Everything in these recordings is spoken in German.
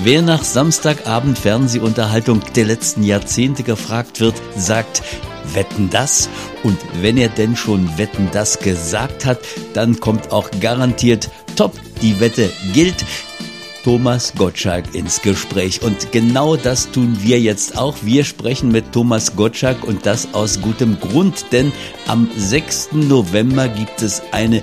Wer nach Samstagabend Fernsehunterhaltung der letzten Jahrzehnte gefragt wird, sagt Wetten, das? Und wenn er denn schon Wetten, das gesagt hat, dann kommt auch garantiert top, die Wette gilt. Thomas Gottschalk ins Gespräch. Und genau das tun wir jetzt auch. Wir sprechen mit Thomas Gottschalk und das aus gutem Grund, denn am 6. November gibt es eine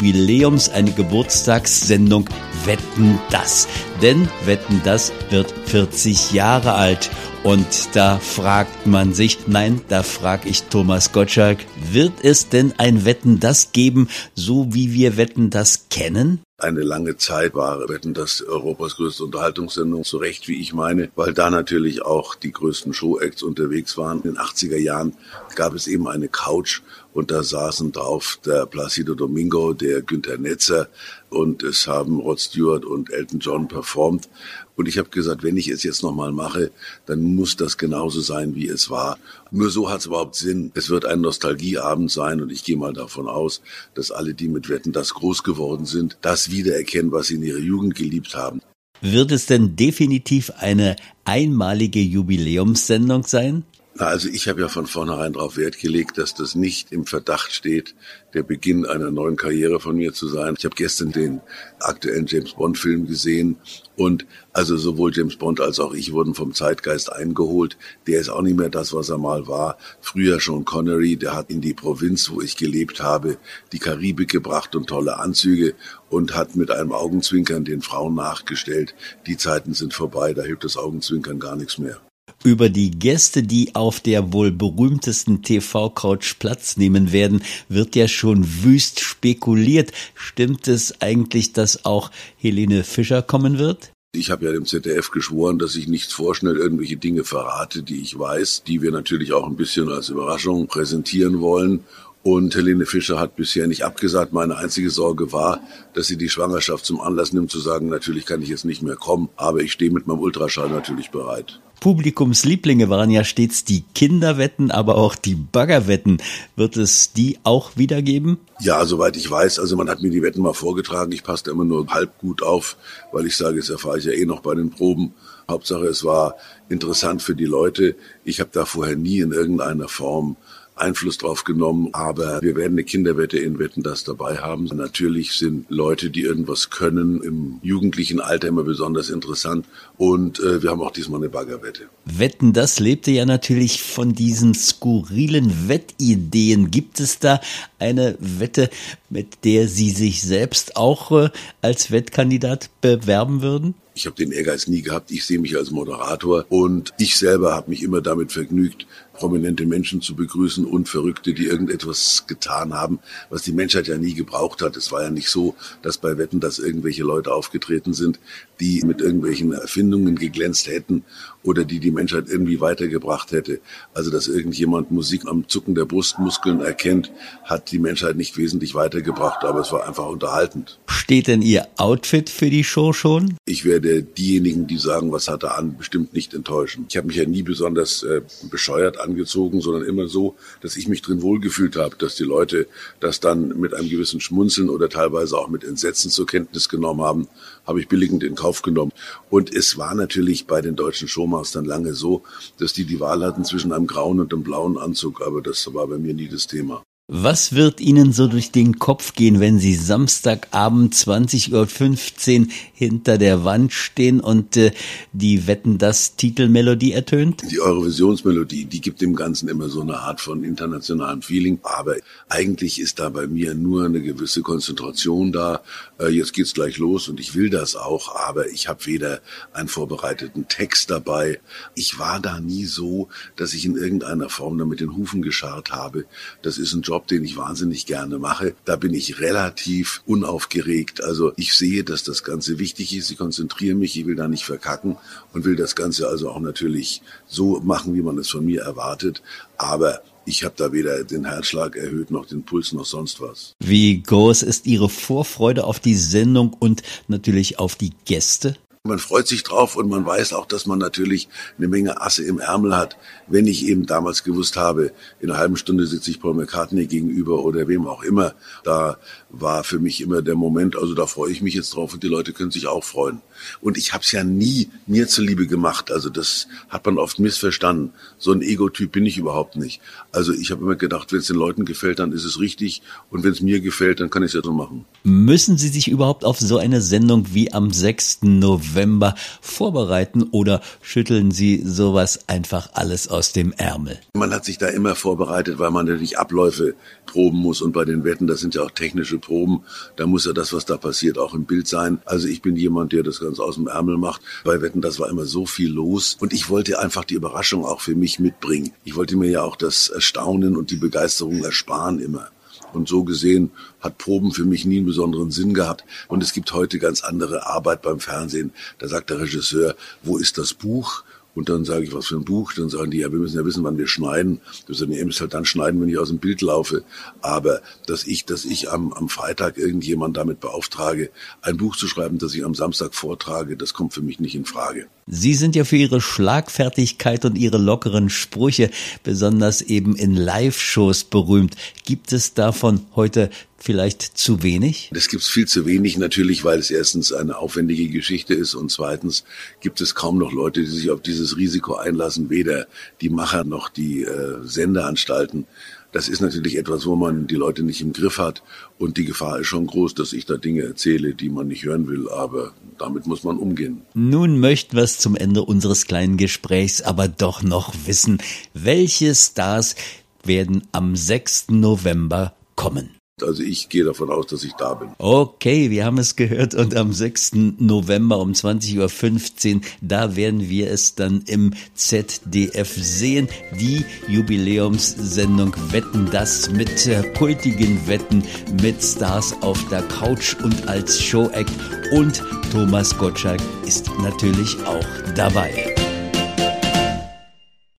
eine Geburtstagssendung Wetten, das? Denn Wetten, das wird 40 Jahre alt. Und da fragt man sich, da frage ich Thomas Gottschalk, wird es denn ein Wetten, das geben, so wie wir Wetten, das kennen? Eine lange Zeit war Wetten, das Europas größte Unterhaltungssendung, so recht wie ich meine, weil da natürlich auch die größten Show-Acts unterwegs waren. In den 80er Jahren gab es eben eine Couch und da saßen drauf der Placido Domingo, der Günther Netzer und es haben Rod Stewart und Elton John performt. Und ich habe gesagt, wenn ich es jetzt nochmal mache, dann muss das genauso sein, wie es war. Nur so hat es überhaupt Sinn. Es wird ein Nostalgieabend sein und ich gehe mal davon aus, dass alle, die mit Wetten, das groß geworden sind, das wiedererkennen, was sie in ihrer Jugend geliebt haben. Wird es denn definitiv eine einmalige Jubiläumssendung sein? Also ich habe ja von vornherein darauf Wert gelegt, dass das nicht im Verdacht steht, der Beginn einer neuen Karriere von mir zu sein. Ich habe gestern den aktuellen James-Bond-Film gesehen und also sowohl James Bond als auch ich wurden vom Zeitgeist eingeholt. Der ist auch nicht mehr das, was er mal war. Früher Sean Connery, der hat in die Provinz, wo ich gelebt habe, die Karibik gebracht und tolle Anzüge und hat mit einem Augenzwinkern den Frauen nachgestellt. Die Zeiten sind vorbei, da hilft das Augenzwinkern gar nichts mehr. Über die Gäste, die auf der wohl berühmtesten TV-Couch Platz nehmen werden, wird ja schon wüst spekuliert. Stimmt es eigentlich, dass auch Helene Fischer kommen wird? Ich habe ja dem ZDF geschworen, dass ich nicht vorschnell irgendwelche Dinge verrate, die ich weiß, die wir natürlich auch ein bisschen als Überraschung präsentieren wollen. Und Helene Fischer hat bisher nicht abgesagt. Meine einzige Sorge war, dass sie die Schwangerschaft zum Anlass nimmt, zu sagen, natürlich kann ich jetzt nicht mehr kommen, aber ich stehe mit meinem Ultraschall natürlich bereit. Publikumslieblinge waren ja stets die Kinderwetten, aber auch die Baggerwetten. Wird es die auch wieder geben? Ja, soweit ich weiß. Also man hat mir die Wetten mal vorgetragen. Ich passe da immer nur halb gut auf, weil ich sage, jetzt erfahre ich ja noch bei den Proben. Hauptsache, es war interessant für die Leute. Ich habe da vorher nie in irgendeiner Form Einfluss drauf genommen, aber wir werden eine Kinderwette in Wetten, das dabei haben. Natürlich sind Leute, die irgendwas können, im jugendlichen Alter immer besonders interessant und wir haben auch diesmal eine Baggerwette. Wetten, das lebte ja natürlich von diesen skurrilen Wettideen. Gibt es da eine Wette, mit der Sie sich selbst auch als Wettkandidat bewerben würden? Ich habe den Ehrgeiz nie gehabt. Ich sehe mich als Moderator und ich selber habe mich immer damit vergnügt, prominente Menschen zu begrüßen und Verrückte, die irgendetwas getan haben, was die Menschheit ja nie gebraucht hat. Es war ja nicht so, dass bei Wetten, dass irgendwelche Leute aufgetreten sind, die mit irgendwelchen Erfindungen geglänzt hätten oder die Menschheit irgendwie weitergebracht hätte. Also, dass irgendjemand Musik am Zucken der Brustmuskeln erkennt, hat die Menschheit nicht wesentlich weitergebracht, aber es war einfach unterhaltend. Steht denn Ihr Outfit für die Show schon? Ich werde diejenigen, die sagen, was hat er an, bestimmt nicht enttäuschen. Ich habe mich ja nie besonders bescheuert angezogen, sondern immer so, dass ich mich drin wohlgefühlt habe, dass die Leute das dann mit einem gewissen Schmunzeln oder teilweise auch mit Entsetzen zur Kenntnis genommen haben, habe ich billigend in Kauf genommen. Und es war natürlich bei den deutschen Showmastern lange so, dass die Wahl hatten zwischen einem grauen und einem blauen Anzug, aber das war bei mir nie das Thema. Was wird Ihnen so durch den Kopf gehen, wenn Sie Samstagabend 20:15 Uhr hinter der Wand stehen und die Wetten, das Titelmelodie ertönt? Die Eurovisionsmelodie, die gibt dem Ganzen immer so eine Art von internationalem Feeling. Aber eigentlich ist da bei mir nur eine gewisse Konzentration da. Jetzt geht's gleich los und ich will das auch, aber ich habe weder einen vorbereiteten Text dabei. Ich war da nie so, dass ich in irgendeiner Form da mit den Hufen gescharrt habe. Das ist ein Job, den ich wahnsinnig gerne mache. Da bin ich relativ unaufgeregt. Also ich sehe, dass das Ganze wichtig ist. Ich konzentriere mich, ich will da nicht verkacken und will das Ganze also auch natürlich so machen, wie man es von mir erwartet. Aber ich habe da weder den Herzschlag erhöht, noch den Puls, noch sonst was. Wie groß ist Ihre Vorfreude auf die Sendung und natürlich auf die Gäste? Man freut sich drauf und man weiß auch, dass man natürlich eine Menge Asse im Ärmel hat. Wenn ich eben damals gewusst habe, in einer halben Stunde sitze ich Paul McCartney gegenüber oder wem auch immer, da war für mich immer der Moment, also da freue ich mich jetzt drauf und die Leute können sich auch freuen. Und ich habe es ja nie mir zuliebe gemacht, also das hat man oft missverstanden. So ein Ego-Typ bin ich überhaupt nicht. Also ich habe immer gedacht, wenn es den Leuten gefällt, dann ist es richtig und wenn es mir gefällt, dann kann ich es ja so machen. Müssen Sie sich überhaupt auf so eine Sendung wie am 6. November vorbereiten oder schütteln Sie sowas einfach alles aus dem Ärmel? Man hat sich da immer vorbereitet, weil man natürlich Abläufe proben muss und bei den Wetten, das sind ja auch technische Proben, da muss ja das, was da passiert, auch im Bild sein. Also ich bin jemand, der das ganz aus dem Ärmel macht. Bei Wetten, das war immer so viel los und ich wollte einfach die Überraschung auch für mich mitbringen. Ich wollte mir ja auch das Erstaunen und die Begeisterung ersparen immer. Und so gesehen hat Proben für mich nie einen besonderen Sinn gehabt. Und es gibt heute ganz andere Arbeit beim Fernsehen. Da sagt der Regisseur, wo ist das Buch? Und dann sage ich, was für ein Buch? Dann sagen die, ja, wir müssen ja wissen, wann wir schneiden. Wir sagen, ihr müsst halt dann schneiden, wenn ich aus dem Bild laufe. Aber dass ich am Freitag irgendjemand damit beauftrage, ein Buch zu schreiben, das ich am Samstag vortrage, das kommt für mich nicht in Frage. Sie sind ja für Ihre Schlagfertigkeit und Ihre lockeren Sprüche, besonders eben in Live-Shows berühmt. Gibt es davon heute vielleicht zu wenig? Das gibt's viel zu wenig natürlich, weil es erstens eine aufwendige Geschichte ist und zweitens gibt es kaum noch Leute, die sich auf dieses Risiko einlassen, weder die Macher noch die Sendeanstalten. Das ist natürlich etwas, wo man die Leute nicht im Griff hat und die Gefahr ist schon groß, dass ich da Dinge erzähle, die man nicht hören will, aber damit muss man umgehen. Nun möchten wir es zum Ende unseres kleinen Gesprächs aber doch noch wissen, welche Stars werden am 6. November kommen? Also ich gehe davon aus, dass ich da bin. Okay, wir haben es gehört und am 6. November um 20.15 Uhr, da werden wir es dann im ZDF sehen. Die Jubiläumssendung Wetten, das mit kultigen Wetten, mit Stars auf der Couch und als Showact. Und Thomas Gottschalk ist natürlich auch dabei.